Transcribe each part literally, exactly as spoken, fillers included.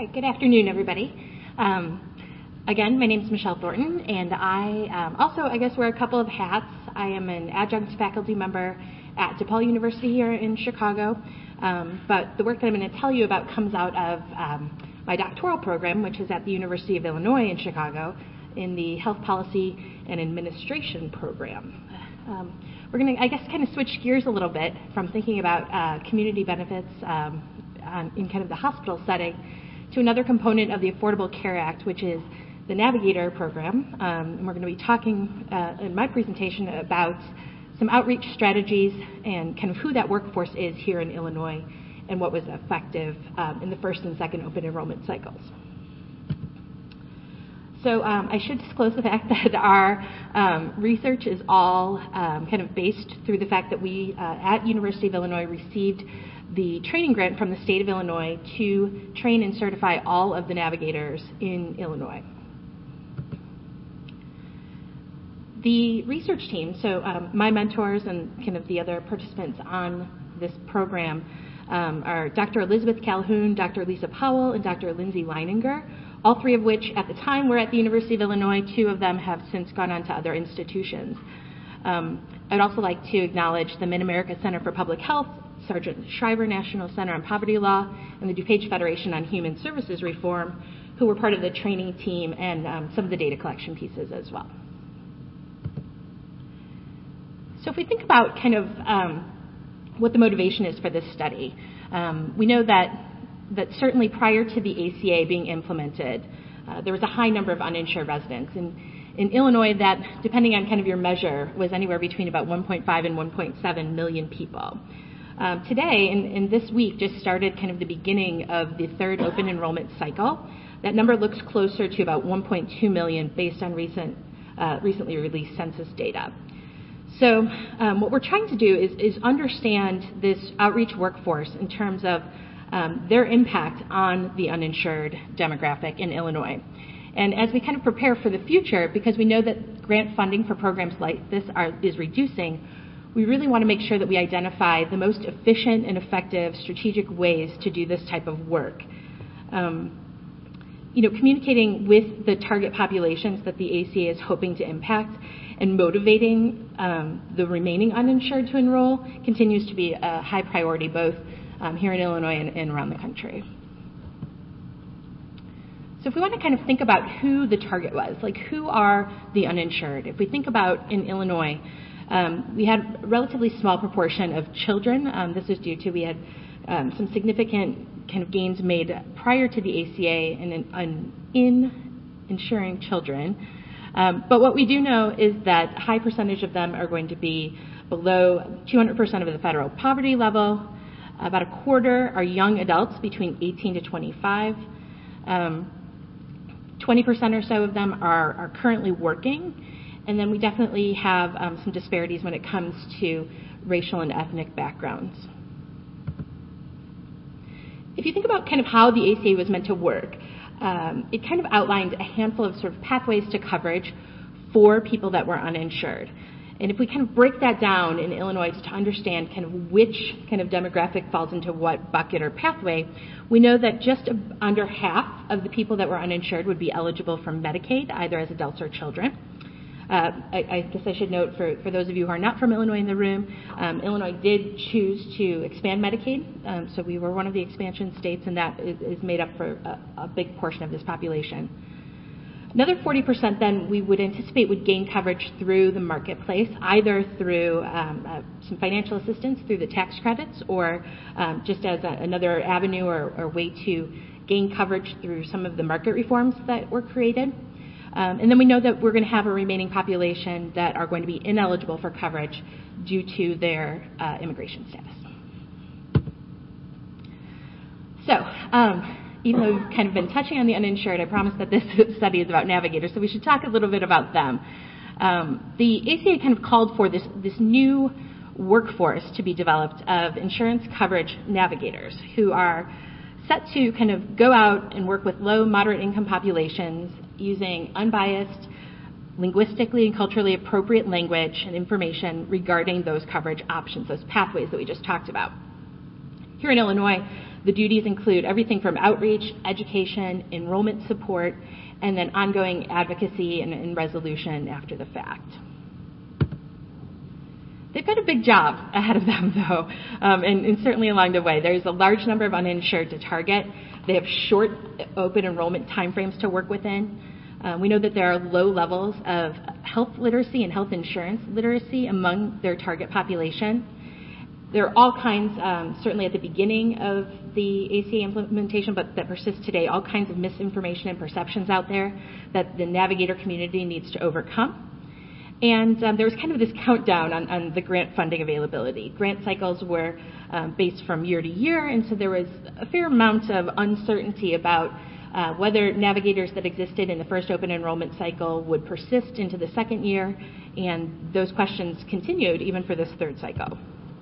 right, good afternoon, everybody. Um, again, my name is Michelle Thornton, and I um, also, I guess, wear a couple of hats. I am an adjunct faculty member at DePaul University here in Chicago, um, but the work that I'm going to tell you about comes out of um, my doctoral program, which is at the University of Illinois in Chicago in the Health Policy and Administration program. Um, we're going to, I guess, kind of switch gears a little bit from thinking about uh, community benefits um, on, in kind of the hospital setting to another component of the Affordable Care Act, which is the Navigator program. Um, and we're going to be talking uh, in my presentation about some outreach strategies and kind of who that workforce is here in Illinois and what was effective um, in the first and second open enrollment cycles. So um, I should disclose the fact that our um, research is all um, kind of based through the fact that we uh, at University of Illinois received the training grant from the state of Illinois to train and certify all of the navigators in Illinois. The research team, so um, my mentors and kind of the other participants on this program um, are Doctor Elizabeth Calhoun, Doctor Lisa Powell, and Doctor Lindsay Leininger, all three of which at the time were at the University of Illinois. Two of them have since gone on to other institutions. Um, I'd also like to acknowledge the Mid-America Center for Public Health, Sergeant Shriver National Center on Poverty Law, and the DuPage Federation on Human Services Reform, who were part of the training team and um, some of the data collection pieces as well. So if we think about kind of um, what the motivation is for this study, um, we know that that certainly prior to the A C A being implemented, uh, there was a high number of uninsured residents. And in Illinois, that, depending on kind of your measure, was anywhere between about one point five and one point seven million people. Um, today, and, and this week, just started kind of the beginning of the third open enrollment cycle. That number looks closer to about one point two million based on recent, uh, recently released census data. So um, what we're trying to do is, is understand this outreach workforce in terms of um, their impact on the uninsured demographic in Illinois. And as we kind of prepare for the future, because we know that grant funding for programs like this are, is reducing, we really want to make sure that we identify the most efficient and effective strategic ways to do this type of work. Um, you know, communicating with the target populations that the A C A is hoping to impact and motivating um, the remaining uninsured to enroll continues to be a high priority both um, here in Illinois and, and around the country. So if we want to kind of think about who the target was, like who are the uninsured? If we think about in Illinois, um, we had a relatively small proportion of children. Um, this is due to we had um, some significant kind of gains made prior to the A C A in, in, in insuring children. Um, but what we do know is that a high percentage of them are going to be below two hundred percent of the federal poverty level. About a quarter are young adults between eighteen to twenty-five. Um, twenty percent or so of them are, are currently working. And then we definitely have um, some disparities when it comes to racial and ethnic backgrounds. If you think about kind of how the A C A was meant to work, um, it kind of outlined a handful of sort of pathways to coverage for people that were uninsured. And if we kind of break that down in Illinois to understand kind of which kind of demographic falls into what bucket or pathway, we know that just under half of the people that were uninsured would be eligible for Medicaid, either as adults or children. Uh, I, I guess I should note for, for those of you who are not from Illinois in the room, um, Illinois did choose to expand Medicaid, um, so we were one of the expansion states, and that is, is made up for a, a big portion of this population. Another forty percent then we would anticipate would gain coverage through the marketplace, either through um, uh, some financial assistance through the tax credits or um, just as a, another avenue or, or way to gain coverage through some of the market reforms that were created. Um, and then we know that we're going to have a remaining population that are going to be ineligible for coverage due to their uh, immigration status. So, um, even though we've kind of been touching on the uninsured, I promise that this study is about navigators, so we should talk a little bit about them. Um, the A C A kind of called for this, this new workforce to be developed of insurance coverage navigators who are set to kind of go out and work with low, moderate income populations using unbiased, linguistically and culturally appropriate language and information regarding those coverage options, those pathways that we just talked about. Here in Illinois, The duties include everything from outreach, education, enrollment support, and then ongoing advocacy and, and resolution after the fact. They've got a big job ahead of them, though, um, and, and certainly along the way. There's a large number of uninsured to target. They have short open enrollment timeframes to work within. Um, we know that there are low levels of health literacy and health insurance literacy among their target population. There are all kinds, um, certainly at the beginning of the A C A implementation, but that persist today, all kinds of misinformation and perceptions out there that the navigator community needs to overcome. And um, there was kind of this countdown on, on the grant funding availability. Grant cycles were um, based from year to year, and so there was a fair amount of uncertainty about uh, whether navigators that existed in the first open enrollment cycle would persist into the second year, and those questions continued even for this third cycle.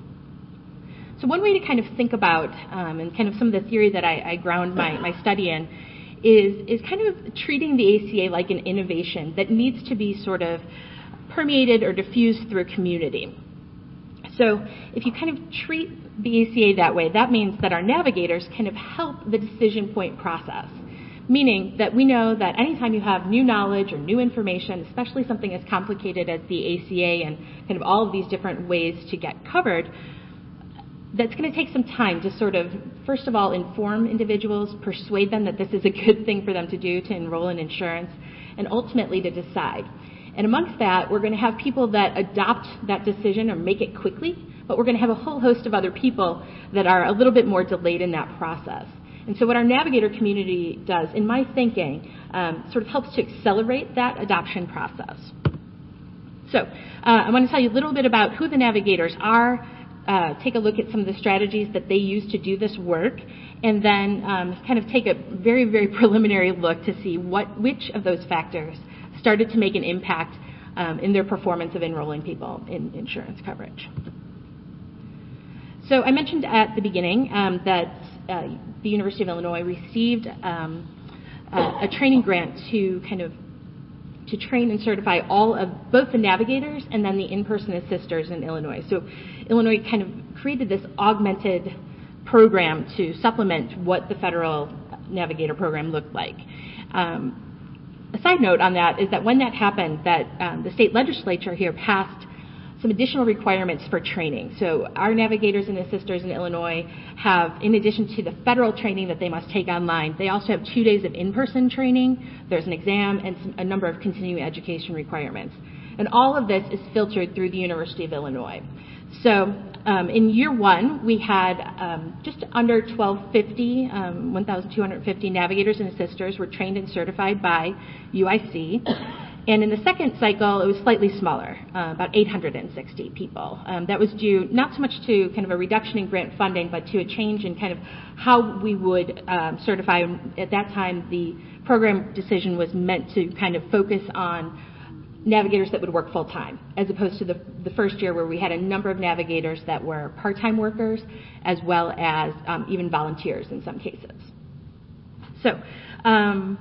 So one way to kind of think about, um, and kind of some of the theory that I, I ground my, my study in, is, is kind of treating the A C A like an innovation that needs to be sort of permeated or diffused through a community. So if you kind of treat the A C A that way, that means that our navigators kind of help the decision point process, meaning that we know that anytime you have new knowledge or new information, especially something as complicated as the A C A and kind of all of these different ways to get covered, that's going to take some time to sort of, first of all, inform individuals, persuade them that this is a good thing for them to do to enroll in insurance, and ultimately to decide. And amongst that, we're going to have people that adopt that decision or make it quickly, but we're going to have a whole host of other people that are a little bit more delayed in that process. And so what our navigator community does, in my thinking, um, sort of helps to accelerate that adoption process. So uh, I want to tell you a little bit about who the navigators are, uh, take a look at some of the strategies that they use to do this work, and then um, kind of take a very, very preliminary look to see what, which of those factors started to make an impact um, in their performance of enrolling people in insurance coverage. So I mentioned at the beginning um, that uh, the University of Illinois received um, uh, a training grant to kind of to train and certify all of both the navigators and then the in-person assisters in Illinois. So Illinois kind of created this augmented program to supplement what the federal navigator program looked like. Um, A side note on that is that when that happened, that um, the state legislature here passed some additional requirements for training. So our navigators and assisters in Illinois have, in addition to the federal training that they must take online, they also have two days of in-person training. There's an exam and some, a number of continuing education requirements. And all of this is filtered through the University of Illinois. So um, in year one, we had um, just under twelve fifty, um, one thousand two hundred fifty navigators and assisters were trained and certified by U I C. And in the second cycle, it was slightly smaller, uh, about eight hundred sixty people. Um, that was due not so much to kind of a reduction in grant funding, but to a change in kind of how we would um, certify. At that time, the program decision was meant to kind of focus on navigators that would work full-time, as opposed to the, the first year where we had a number of navigators that were part-time workers, as well as um, even volunteers in some cases. So um,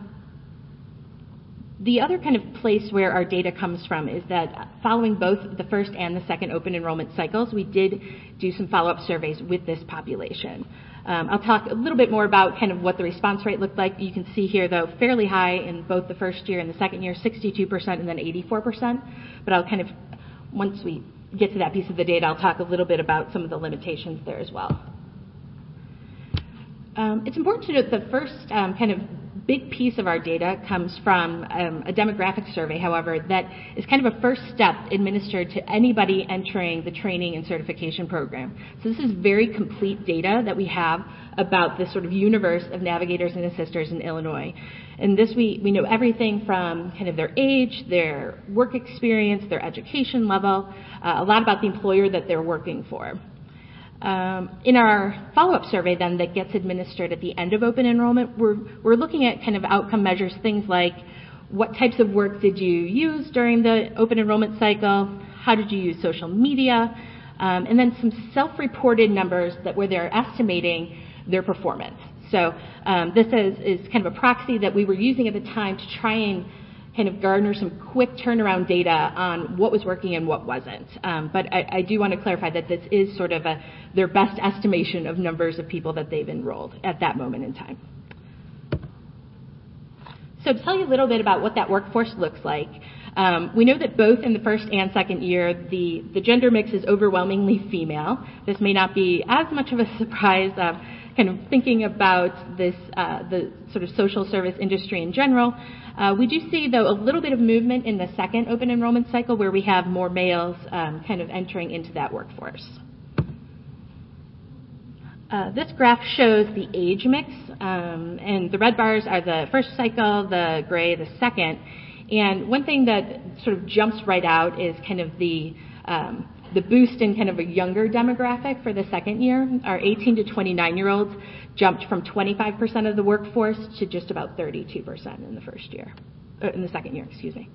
the other kind of place where our data comes from is that following both the first and the second open enrollment cycles, we did do some follow-up surveys with this population. Um, I'll talk a little bit more about kind of what the response rate looked like. You can see here, though, fairly high in both the first year and the second year, sixty-two percent and then eighty-four percent. But I'll kind of, once we get to that piece of the data, I'll talk a little bit about some of the limitations there as well. Um, it's important to note the first um, kind of big piece of our data comes from um, a demographic survey, however, that is kind of a first step administered to anybody entering the training and certification program. So this is very complete data that we have about this sort of universe of navigators and assisters in Illinois. And this we, we know everything from kind of their age, their work experience, their education level, uh, a lot about the employer that they're working for. Um, in our follow-up survey then that gets administered at the end of open enrollment, we're, we're looking at kind of outcome measures, things like what types of work did you use during the open enrollment cycle, how did you use social media, um, and then some self-reported numbers that where they're estimating their performance. So um, this is, is kind of a proxy that we were using at the time to try and kind of garner some quick turnaround data on what was working and what wasn't. Um, but I, I do want to clarify that this is sort of a, their best estimation of numbers of people that they've enrolled at that moment in time. So to tell you a little bit about what that workforce looks like, um, we know that both in the first and second year, the, the gender mix is overwhelmingly female. This may not be as much of a surprise, uh, kind of thinking about this, uh, the sort of social service industry in general. Uh, we do see, though, a little bit of movement in the second open enrollment cycle where we have more males um, kind of entering into that workforce. Uh, this graph shows the age mix, um, and the red bars are the first cycle, the gray the second. And one thing that sort of jumps right out is kind of the um, the boost in kind of a younger demographic for the second year. Our eighteen to twenty-nine year olds jumped from twenty-five percent of the workforce to just about thirty-two percent in the first year, uh, in the second year, excuse me.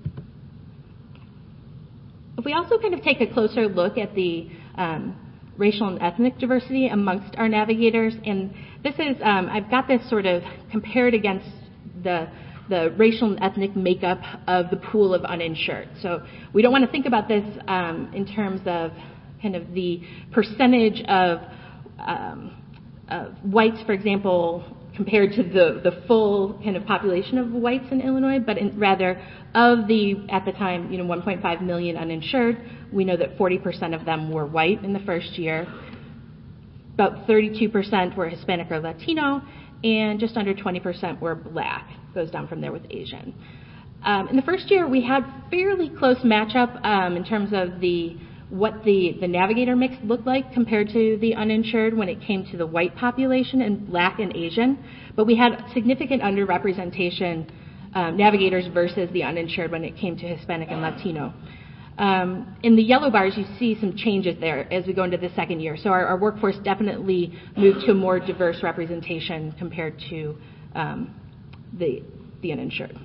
If we also kind of take a closer look at the um, racial and ethnic diversity amongst our navigators, and this is, um, I've got this sort of compared against the the racial and ethnic makeup of the pool of uninsured. So we don't want to think about this um, in terms of kind of the percentage of, um, of whites, for example, compared to the, the full kind of population of whites in Illinois, but in, rather of the, at the time, you know, one point five million uninsured, we know that forty percent of them were white in the first year. About thirty-two percent were Hispanic or Latino, and just under twenty percent were black. Goes down from there with Asian. Um, in the first year, we had fairly close matchup um, in terms of the what the, the navigator mix looked like compared to the uninsured when it came to the white population and black and Asian. But we had significant underrepresentation um, navigators versus the uninsured when it came to Hispanic and Latino. Um, in the yellow bars, you see some changes there as we go into the second year. So our, our workforce definitely moved to a more diverse representation compared to um, the, the uninsured.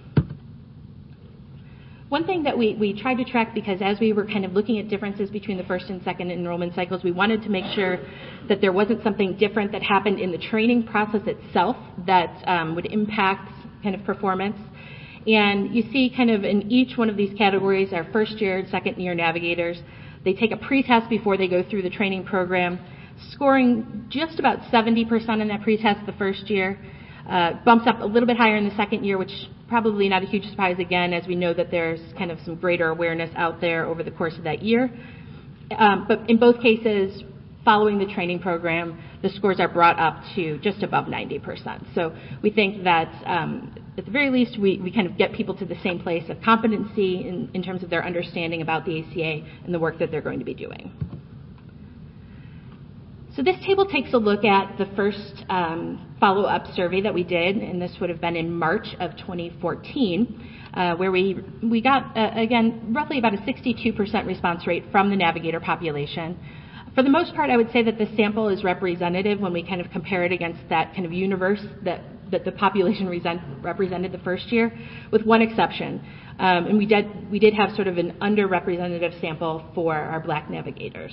One thing that we, we tried to track, because as we were kind of looking at differences between the first and second enrollment cycles, we wanted to make sure that there wasn't something different that happened in the training process itself that um, would impact kind of performance. And you see kind of in each one of these categories, our first year and second year navigators, they take a pretest before they go through the training program, scoring just about seventy percent in that pretest the first year. Uh, bumps up a little bit higher in the second year, which probably not a huge surprise again, as we know that there's kind of some greater awareness out there over the course of that year. Um, but in both cases, following the training program, the scores are brought up to just above ninety percent. So we think that um, at the very least, we, we kind of get people to the same place of competency in, in terms of their understanding about the A C A and the work that they're going to be doing. So this table takes a look at the first um, follow-up survey that we did, and this would have been in March of twenty fourteen, uh, where we we got, uh, again, roughly about a sixty-two percent response rate from the navigator population. For the most part, I would say that the sample is representative when we kind of compare it against that kind of universe that, that the population resent, represented the first year, with one exception. Um, and we did, we did have sort of an underrepresentative sample for our black navigators.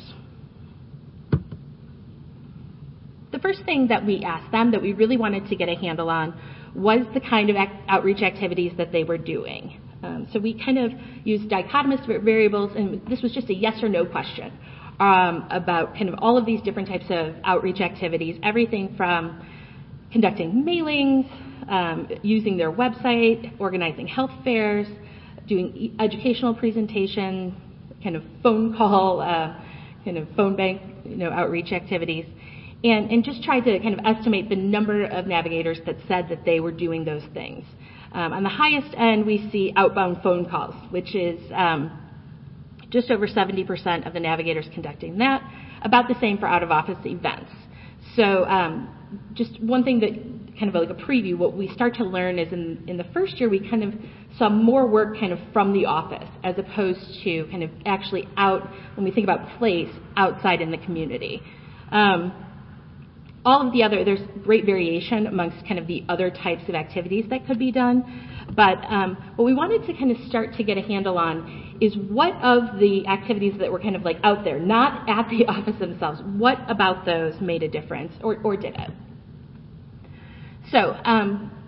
The first thing that we asked them that we really wanted to get a handle on was the kind of act- outreach activities that they were doing. Um, so we kind of used dichotomous variables, and this was just a yes or no question um, about kind of all of these different types of outreach activities, everything from conducting mailings, um, using their website, organizing health fairs, doing educational presentation, kind of phone call, uh, kind of phone bank, you know, outreach activities. And, and just tried to kind of estimate the number of navigators that said that they were doing those things. Um, on the highest end, we see outbound phone calls, which is um, just over seventy percent of the navigators conducting that, about the same for out-of-office events. So um, just one thing that kind of like a preview, what we start to learn is in, in the first year, we kind of saw more work kind of from the office as opposed to kind of actually out, when we think about place, outside in the community. Um, All of the other, there's great variation amongst kind of the other types of activities that could be done. But um, what we wanted to kind of start to get a handle on is what of the activities that were kind of like out there, not at the office themselves, what about those made a difference, or, or did it? So um,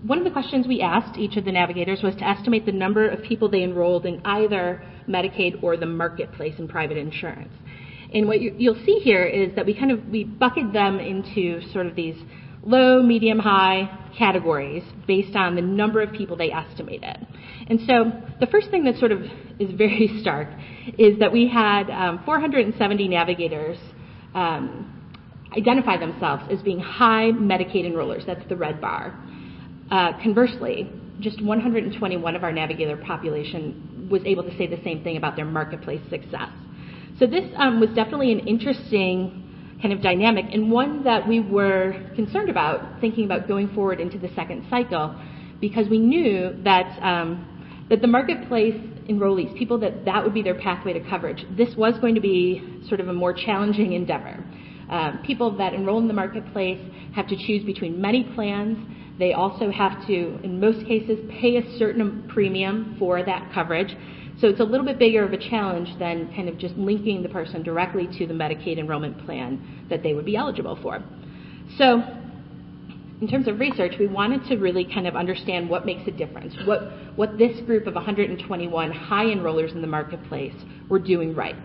one of the questions we asked each of the navigators was to estimate the number of people they enrolled in either Medicaid or the marketplace in private insurance. And what you, you'll see here is that we kind of we bucket them into sort of these low, medium, high categories based on the number of people they estimated. And so the first thing that sort of is very stark is that we had um, four hundred seventy navigators um, identify themselves as being high Medicaid enrollers. That's the red bar. Uh, conversely, just one hundred twenty-one of our navigator population was able to say the same thing about their marketplace success. So this um, was definitely an interesting kind of dynamic, and one that we were concerned about thinking about going forward into the second cycle, because we knew that um, that the marketplace enrollees, people that that would be their pathway to coverage, this was going to be sort of a more challenging endeavor. Um, people that enroll in the marketplace have to choose between many plans. They also have to, in most cases, pay a certain premium for that coverage. So it's a little bit bigger of a challenge than kind of just linking the person directly to the Medicaid enrollment plan that they would be eligible for. So in terms of research, we wanted to really kind of understand what makes a difference, what, what this group of one hundred twenty-one high enrollers in the marketplace were doing right.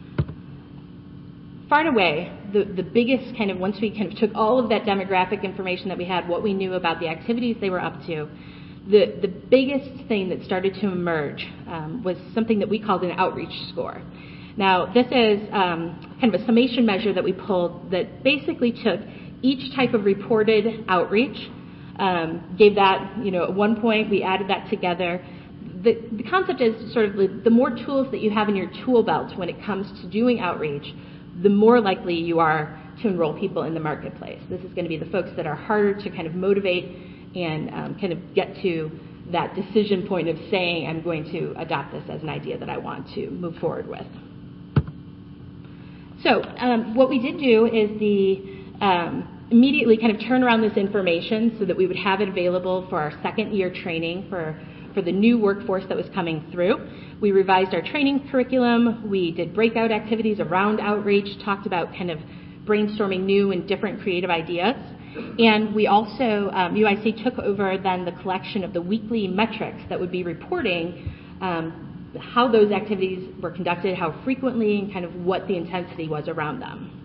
Far and away, the, the biggest kind of, once we kind of took all of that demographic information that we had, what we knew about the activities they were up to, the, the biggest thing that started to emerge um, was something that we called an outreach score. Now, this is um, kind of a summation measure that we pulled that basically took each type of reported outreach, um, gave that, you know, at one point, we added that together. The, the concept is sort of the, the more tools that you have in your tool belt when it comes to doing outreach, the more likely you are to enroll people in the marketplace. This is going to be the folks that are harder to kind of motivate and um, kind of get to that decision point of saying, I'm going to adopt this as an idea that I want to move forward with. So um, what we did do is the um, immediately kind of turn around this information so that we would have it available for our second year training for for the new workforce that was coming through. We revised our training curriculum. We did breakout activities around outreach, talked about kind of brainstorming new and different creative ideas. And we also, um, U I C took over then the collection of the weekly metrics that would be reporting um, how those activities were conducted, how frequently, and kind of what the intensity was around them.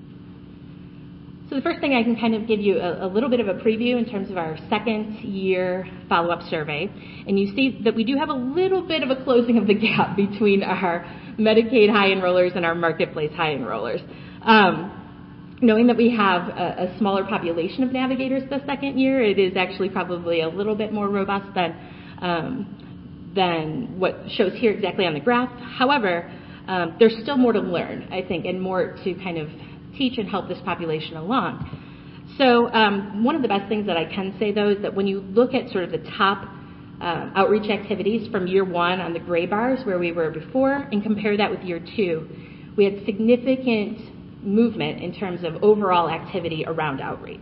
So the first thing I can kind of give you a, a little bit of a preview in terms of our second year follow-up survey. And you see that we do have a little bit of a closing of the gap between our Medicaid high enrollers and our marketplace high enrollers. Um, knowing that we have a, a smaller population of navigators the second year, it is actually probably a little bit more robust than, um, than what shows here exactly on the graph. However, um, there's still more to learn, I think, and more to kind of teach and help this population along. So um, one of the best things that I can say, though, is that when you look at sort of the top uh, outreach activities from year one on the gray bars where we were before and compare that with year two, we had significant movement in terms of overall activity around outreach.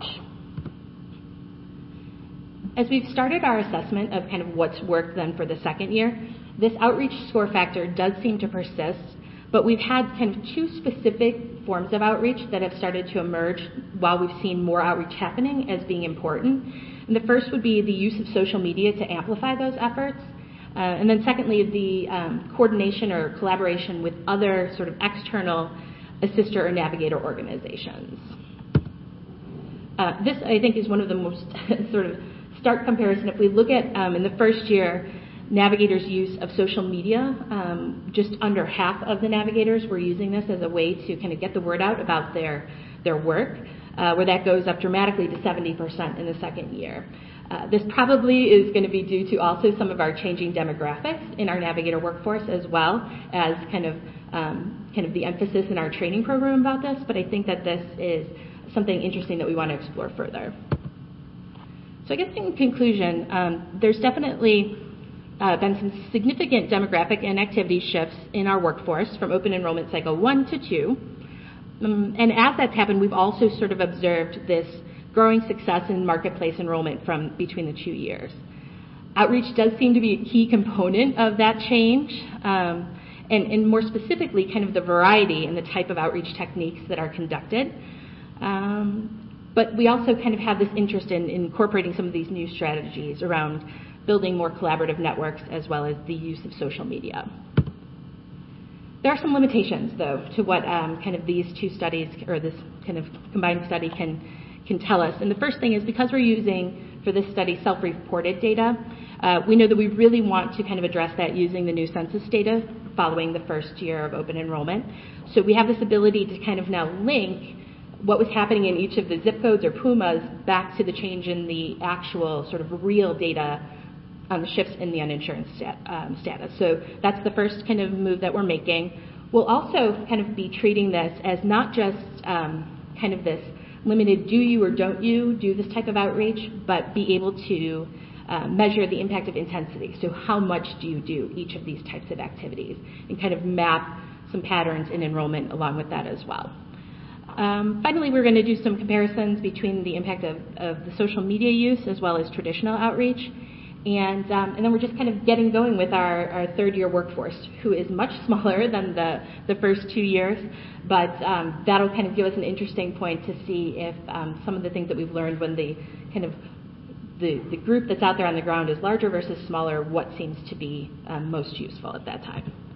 As we've started our assessment of kind of what's worked then for the second year, this outreach score factor does seem to persist. But we've had kind of two specific forms of outreach that have started to emerge while we've seen more outreach happening as being important. And the first would be the use of social media to amplify those efforts. Uh, and then secondly, the um, coordination or collaboration with other sort of external assister or navigator organizations. Uh, this, I think, is one of the most sort of stark comparison. If we look at um, in the first year, navigators' use of social media, um, just under half of the navigators were using this as a way to kind of get the word out about their their work, uh, where that goes up dramatically to seventy percent in the second year. Uh, this probably is going to be due to also some of our changing demographics in our navigator workforce, as well as kind of um, kind of the emphasis in our training program about this. But I think that this is something interesting that we want to explore further. So I guess in conclusion, um, there's definitely Uh, been some significant demographic and activity shifts in our workforce from open enrollment cycle one to two. Um, and as that's happened, we've also sort of observed this growing success in marketplace enrollment from between the two years. Outreach does seem to be a key component of that change, um, and, and more specifically, kind of the variety and the type of outreach techniques that are conducted. Um, but we also kind of have this interest in, in incorporating some of these new strategies around building more collaborative networks as well as the use of social media. There are some limitations, though, to what um, kind of these two studies, or this kind of combined study can, can tell us. And the first thing is, because we're using, for this study, self-reported data, uh, we know that we really want to kind of address that using the new census data following the first year of open enrollment. So we have this ability to kind of now link what was happening in each of the zip codes or PUMAs back to the change in the actual sort of real data on the shifts in the uninsured stat, um, status. So that's the first kind of move that we're making. We'll also kind of be treating this as not just um, kind of this limited do you or don't you do this type of outreach, but be able to uh, measure the impact of intensity. So how much do you do each of these types of activities, and kind of map some patterns in enrollment along with that as well. Um, finally, we're going to do some comparisons between the impact of, of the social media use as well as traditional outreach. And, um, and then we're just kind of getting going with our, our third year workforce, who is much smaller than the, the first two years, but um, that'll kind of give us an interesting point to see if um, some of the things that we've learned when the kind of the, the group that's out there on the ground is larger versus smaller, what seems to be um, most useful at that time.